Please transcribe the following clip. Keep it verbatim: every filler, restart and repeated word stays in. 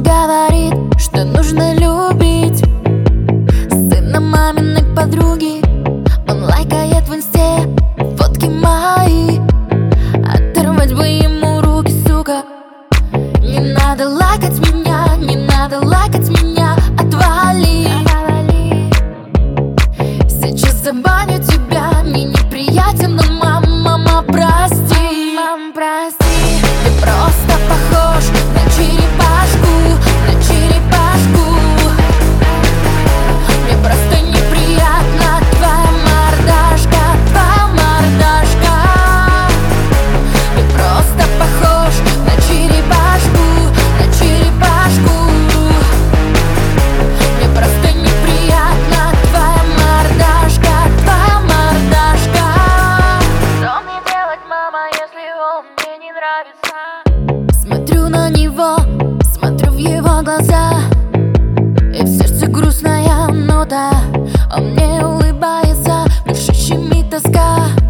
говорит, что нужно любить сына маминой подруги. Он лайкает в инсте фотки мои. Оторвать бы ему руки, сука. Не надо лайкать меня, не надо лайкать меня. Отвали, сейчас забаню тебя. Мне неприятен, но мама, мама, прости. Мам, прости. Ты просто похож на черепашку, на черепашку. Мне просто неприятна твоя мордашка, твоя мордашка. Ты просто похож на черепашку, на черепашку. Мне просто неприятна твоя мордашка, твоя мордашка. Что мне делать, мама, если он мне не нравится? Смотрю на него, смотрю в его глаза, и в сердце грустная нота. Он мне улыбается, в душе щемит тоска.